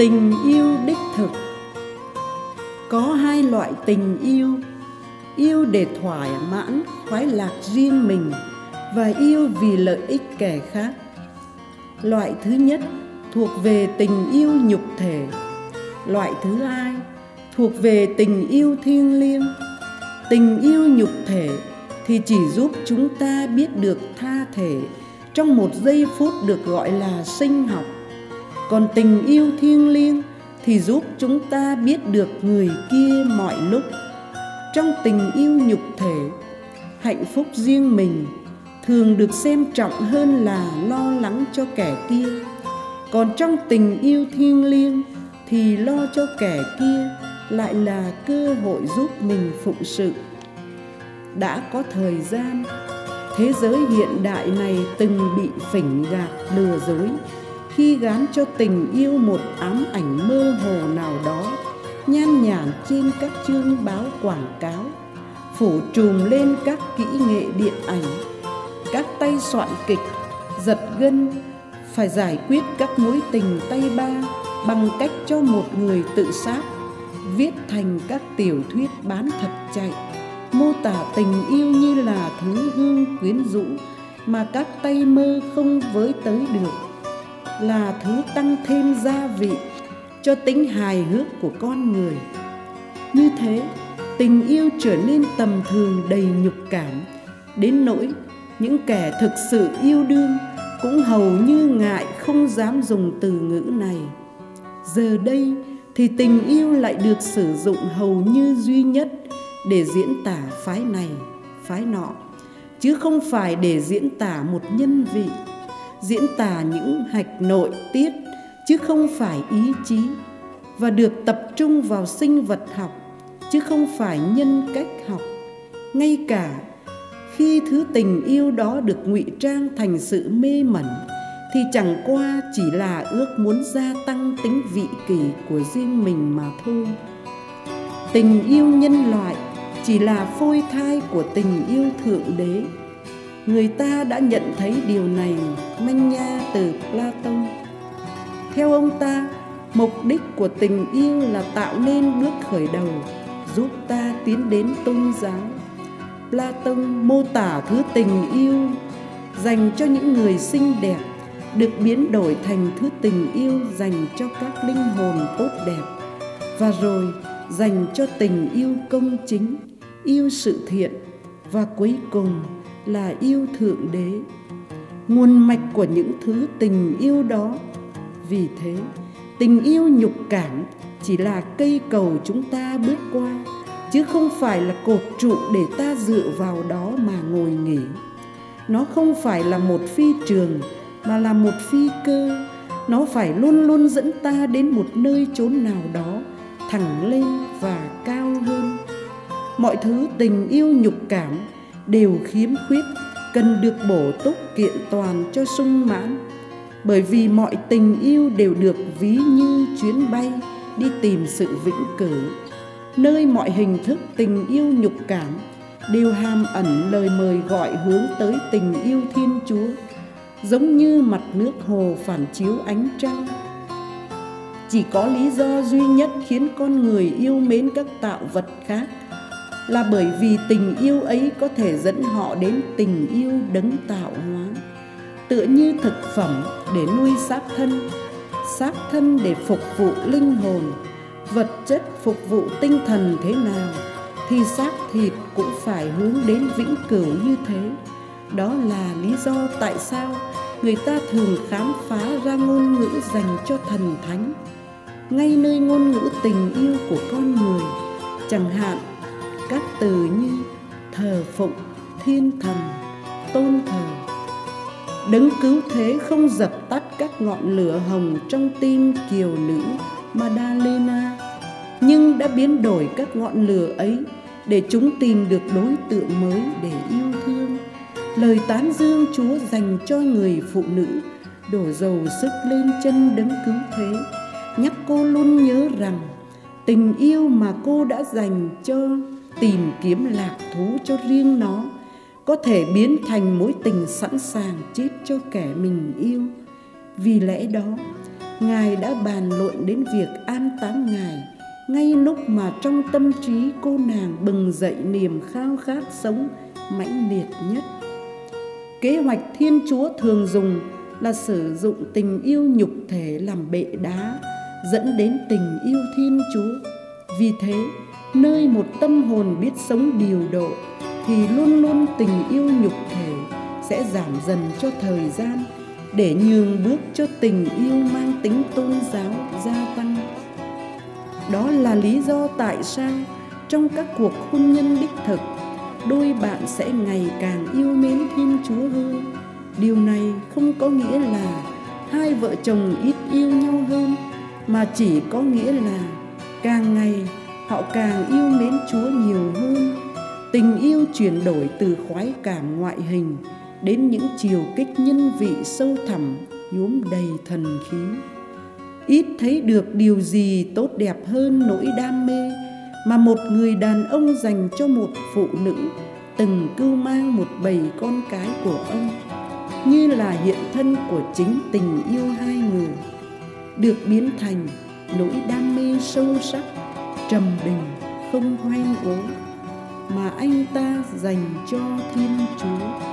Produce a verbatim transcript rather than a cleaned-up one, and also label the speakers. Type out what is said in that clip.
Speaker 1: Tình yêu đích thực. Có hai loại tình yêu: yêu để thỏa mãn khoái lạc riêng mình và yêu vì lợi ích kẻ khác. Loại thứ nhất thuộc về tình yêu nhục thể. Loại thứ hai thuộc về tình yêu thiêng liêng. Tình yêu nhục thể thì chỉ giúp chúng ta biết được tha thể trong một giây phút được gọi là sinh học. Còn tình yêu thiêng liêng thì giúp chúng ta biết được người kia mọi lúc. Trong tình yêu nhục thể, hạnh phúc riêng mình thường được xem trọng hơn là lo lắng cho kẻ kia. Còn trong tình yêu thiêng liêng thì lo cho kẻ kia lại là cơ hội giúp mình phụng sự. Đã có thời gian, thế giới hiện đại này từng bị phỉnh gạt lừa dối khi gán cho tình yêu một ám ảnh mơ hồ nào đó, nhan nhản trên các chương báo quảng cáo, phủ trùm lên các kỹ nghệ điện ảnh, các tay soạn kịch giật gân phải giải quyết các mối tình tay ba bằng cách cho một người tự sát, viết thành các tiểu thuyết bán thật chạy, mô tả tình yêu như là thứ hương quyến rũ mà các tay mơ không với tới được, là thứ tăng thêm gia vị cho tính hài hước của con người. Như thế, tình yêu trở nên tầm thường đầy nhục cảm, đến nỗi những kẻ thực sự yêu đương cũng hầu như ngại không dám dùng từ ngữ này. Giờ đây thì tình yêu lại được sử dụng hầu như duy nhất để diễn tả phái này, phái nọ, chứ không phải để diễn tả một nhân vị, diễn tả những hạch nội tiết, chứ không phải ý chí, và được tập trung vào sinh vật học, chứ không phải nhân cách học. Ngay cả khi thứ tình yêu đó được ngụy trang thành sự mê mẩn, thì chẳng qua chỉ là ước muốn gia tăng tính vị kỷ của riêng mình mà thôi. Tình yêu nhân loại chỉ là phôi thai của tình yêu Thượng Đế. Người ta đã nhận thấy điều này manh nha từ Plato. Theo ông ta, mục đích của tình yêu là tạo nên bước khởi đầu, giúp ta tiến đến tôn giáo. Plato mô tả thứ tình yêu dành cho những người xinh đẹp được biến đổi thành thứ tình yêu dành cho các linh hồn tốt đẹp, và rồi dành cho tình yêu công chính, yêu sự thiện, và cuối cùng là yêu Thượng Đế, nguồn mạch của những thứ tình yêu đó. Vì thế, tình yêu nhục cảm chỉ là cây cầu chúng ta bước qua, chứ không phải là cột trụ để ta dựa vào đó mà ngồi nghỉ. Nó không phải là một phi trường, mà là một phi cơ. Nó phải luôn luôn dẫn ta đến một nơi chốn nào đó thẳng lên và cao hơn. Mọi thứ tình yêu nhục cảm đều khiếm khuyết, cần được bổ túc kiện toàn cho sung mãn. Bởi vì mọi tình yêu đều được ví như chuyến bay đi tìm sự vĩnh cửu, nơi mọi hình thức tình yêu nhục cảm đều hàm ẩn lời mời gọi hướng tới tình yêu Thiên Chúa, giống như mặt nước hồ phản chiếu ánh trăng. Chỉ có lý do duy nhất khiến con người yêu mến các tạo vật khác là bởi vì tình yêu ấy có thể dẫn họ đến tình yêu đấng tạo hóa. Tựa như thực phẩm để nuôi xác thân, xác thân để phục vụ linh hồn, vật chất phục vụ tinh thần thế nào, thì xác thịt cũng phải hướng đến vĩnh cửu như thế. Đó là lý do tại sao người ta thường khám phá ra ngôn ngữ dành cho thần thánh, ngay nơi ngôn ngữ tình yêu của con người. Chẳng hạn các từ như thờ phụng, thiên thần, tôn thờ. Đấng cứu thế không dập tắt các ngọn lửa hồng trong tim kiều nữ Madalena, nhưng đã biến đổi các ngọn lửa ấy để chúng tìm được đối tượng mới để yêu thương. Lời tán dương Chúa dành cho người phụ nữ đổ dầu sức lên chân đấng cứu thế, nhắc cô luôn nhớ rằng tình yêu mà cô đã dành cho tìm kiếm lạc thú cho riêng nó có thể biến thành mối tình sẵn sàng chết cho kẻ mình yêu. Vì lẽ đó, Ngài đã bàn luận đến việc an táng Ngài ngay lúc mà trong tâm trí cô nàng bừng dậy niềm khao khát sống mãnh liệt nhất. Kế hoạch Thiên Chúa thường dùng là sử dụng tình yêu nhục thể làm bệ đá, dẫn đến tình yêu Thiên Chúa. Vì thế, nơi một tâm hồn biết sống điều độ thì luôn luôn tình yêu nhục thể sẽ giảm dần cho thời gian, để nhường bước cho tình yêu mang tính tôn giáo gia tăng. Đó là lý do tại sao trong các cuộc hôn nhân đích thực, đôi bạn sẽ ngày càng yêu mến Thiên Chúa hơn. Điều này không có nghĩa là hai vợ chồng ít yêu nhau hơn, mà chỉ có nghĩa là càng ngày họ càng yêu mến Chúa nhiều hơn. Tình yêu chuyển đổi từ khoái cảm ngoại hình đến những chiều kích nhân vị sâu thẳm, nhuốm đầy thần khí. Ít thấy được điều gì tốt đẹp hơn nỗi đam mê mà một người đàn ông dành cho một phụ nữ từng cưu mang một bầy con cái của ông, như là hiện thân của chính tình yêu hai người, được biến thành nỗi đam mê sâu sắc, trầm bình, không hoen ố mà anh ta dành cho Thiên Chúa.